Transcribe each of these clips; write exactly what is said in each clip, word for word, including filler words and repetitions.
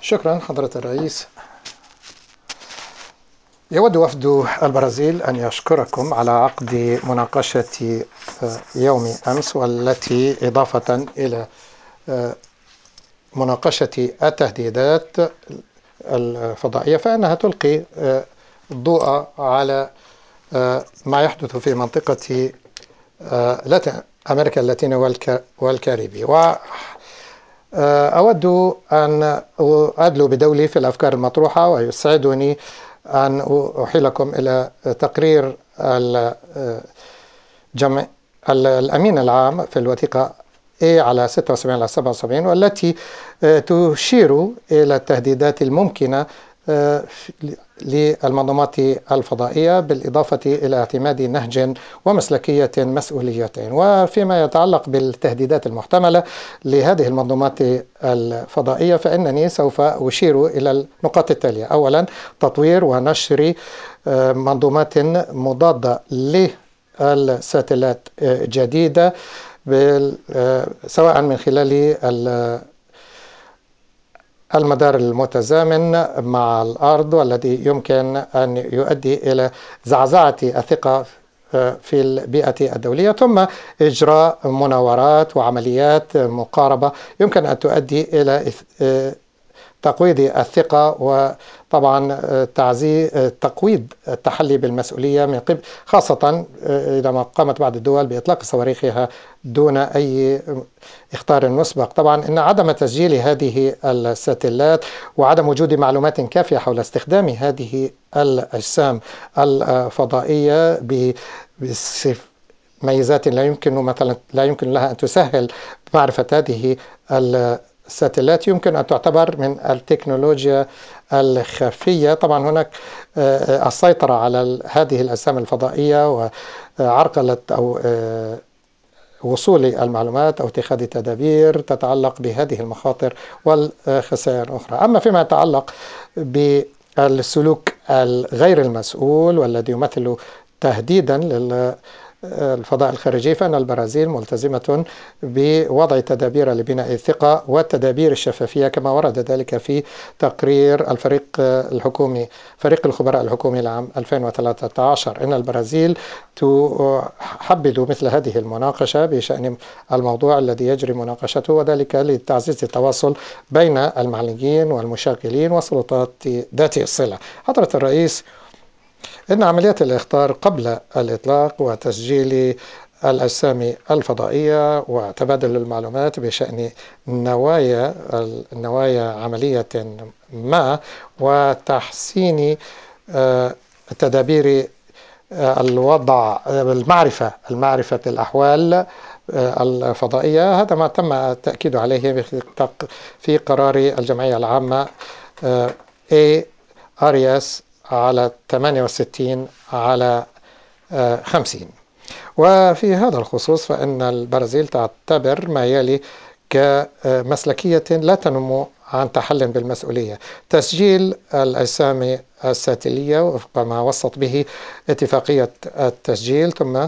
شكرا حضرة الرئيس. يود وفد البرازيل أن يشكركم على عقد مناقشة يوم أمس، والتي إضافة إلى مناقشة التهديدات الفضائية فإنها تلقي الضوء على ما يحدث في منطقة أمريكا اللاتينية والكاريبي. وأود أن أدلو بدولي في الأفكار المطروحة، ويسعدني أن أحيلكم إلى تقرير الجمع الأمين العام في الوثيقة A على ستة وسبعين على سبعة وسبعين، والتي تشير إلى التهديدات الممكنة للمنظمات الفضائية، بالإضافة إلى اعتماد نهج ومسلكية مسؤوليتين. وفيما يتعلق بالتهديدات المحتملة لهذه المنظمات الفضائية فإنني سوف أشير إلى النقاط التالية: أولا، تطوير ونشر منظومات مضادة للساتلايت جديدة، سواء من خلال المدار المتزامن مع الأرض، والذي يمكن أن يؤدي إلى زعزعة الثقة في البيئة الدولية، ثم إجراء مناورات وعمليات مقاربة يمكن أن تؤدي إلى تقويض الثقة، وطبعا تعزيز تقويض التحلي بالمسؤولية من قبل، خاصة إذا قامت بعض الدول بإطلاق صواريخها دون أي اختيار مسبق. طبعا إن عدم تسجيل هذه الساتلايت وعدم وجود معلومات كافية حول استخدام هذه الأجسام الفضائية بميزات لا يمكن مثلا لا يمكن لها أن تسهل معرفة هذه الساتلايت، يمكن أن تعتبر من التكنولوجيا الخفية. طبعا هناك السيطرة على هذه الأجسام الفضائية وعرقلة أو وصول المعلومات أو اتخاذ تدابير تتعلق بهذه المخاطر والخسائر الأخرى. أما فيما يتعلق بالسلوك الغير المسؤول والذي يمثل تهديدا للفضاء الخارجي، فإن البرازيل ملتزمة بوضع تدابير لبناء الثقة والتدابير الشفافية، كما ورد ذلك في تقرير الفريق الحكومي فريق الخبراء الحكومي لعام ألفين وثلاثة عشر. إن البرازيل تحبذ مثل هذه المناقشة بشأن الموضوع الذي يجري مناقشته، وذلك لتعزيز التواصل بين المعنيين والمشاغلين والسلطات ذات الصلة. حضرة الرئيس، إن عمليات الإخطار قبل الإطلاق وتسجيل الأجسام الفضائية وتبادل المعلومات بشأن نوايا النوايا عملية ما وتحسين تدابير الوضع المعرفة المعرفة الأحوال الفضائية، هذا ما تم التأكيد عليه في قرار الجمعية العامة A أرياس على ثمانية وستين على خمسين. وفي هذا الخصوص فإن البرازيل تعتبر ما يلي كمسلكية لا تنم عن تحل بالمسؤولية: تسجيل الأجسام الساتلية وفق ما وصت به اتفاقية التسجيل، ثم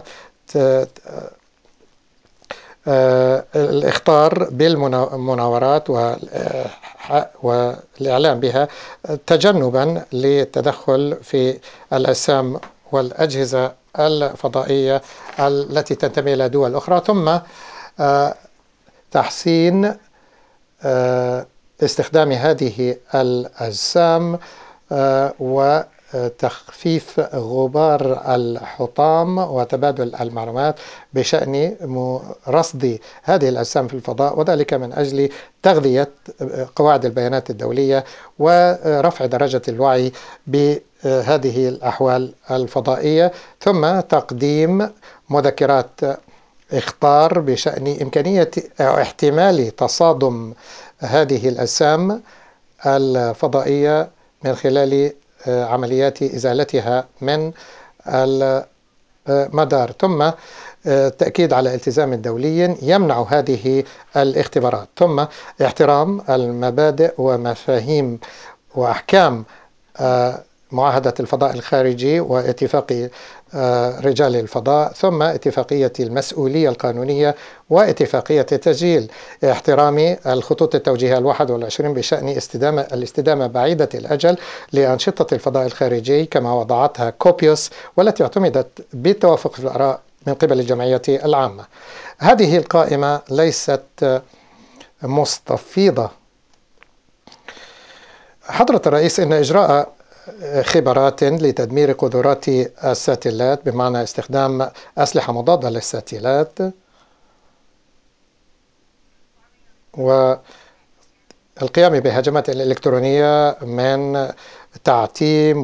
الإخطار بالمناورات والإعلام بها تجنبا للتدخل في الأجسام والأجهزة الفضائية التي تنتمي إلى دول أخرى، ثم تحسين استخدام هذه الأجسام وتخفيف غبار الحطام وتبادل المعلومات بشأن رصد هذه الأجسام في الفضاء، وذلك من أجل تغذية قواعد البيانات الدولية ورفع درجة الوعي بهذه الأحوال الفضائية، ثم تقديم مذكرات إخطار بشأن إمكانية أو احتمال تصادم هذه الأجسام الفضائية من خلال عمليات إزالتها من المدار، ثم تأكيد على التزام دولي يمنع هذه الاختبارات، ثم احترام المبادئ ومفاهيم وأحكام معاهدة الفضاء الخارجي واتفاق رجال الفضاء، ثم اتفاقية المسؤولية القانونية واتفاقية تسجيل احترام الخطوط التوجيهية الواحد والعشرين بشأن استدامة الاستدامة بعيدة الأجل لأنشطة الفضاء الخارجي كما وضعتها كوبيوس، والتي اعتمدت بالتوافق في الآراء من قبل الجمعية العامة. هذه القائمة ليست مستفيضة. حضرة الرئيس، إن إجراء خبرات لتدمير قدرات الساتلات بمعنى استخدام أسلحة مضادة للساتلات والقيام بهجمات الإلكترونية من تعتيم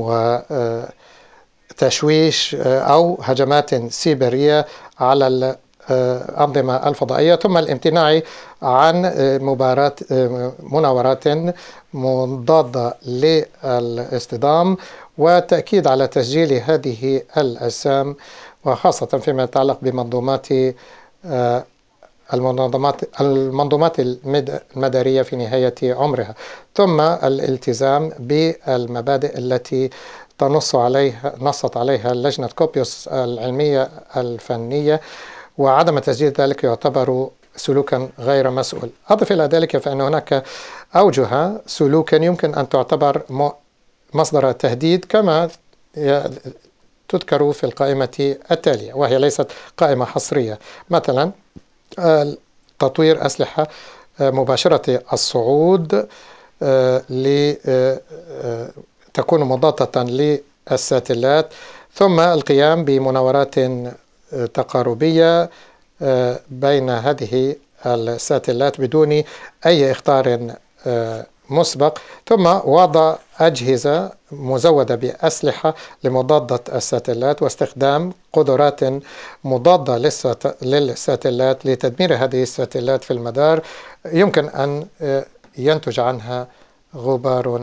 وتشويش أو هجمات سيبرية على الأنظمة الفضائية، ثم الامتناع عن مباراة مناورات مضادة للاصطدام، وتأكيد على تسجيل هذه الأجسام، وخاصة فيما يتعلق بمنظومات المنظمات المنظومات المدارية في نهاية عمرها، ثم الالتزام بالمبادئ التي تنص عليها نصت عليها لجنة كوبيوس العلمية الفنية، وعدم تسجيل ذلك يعتبر سلوكا غير مسؤول. أضف إلى ذلك فإن هناك أوجه سلوكا يمكن أن تعتبر مصدر تهديد كما تذكر في القائمة التالية، وهي ليست قائمة حصرية. مثلا تطوير أسلحة مباشرة الصعود لتكون مضادة للساتلات، ثم القيام بمناورات تقاربية بين هذه الساتلات بدون أي إخطار مسبق، ثم وضع أجهزة مزودة بأسلحة لمضادة الساتلات واستخدام قدرات مضادة للساتلات لتدمير هذه الساتلات في المدار يمكن أن ينتج عنها غبار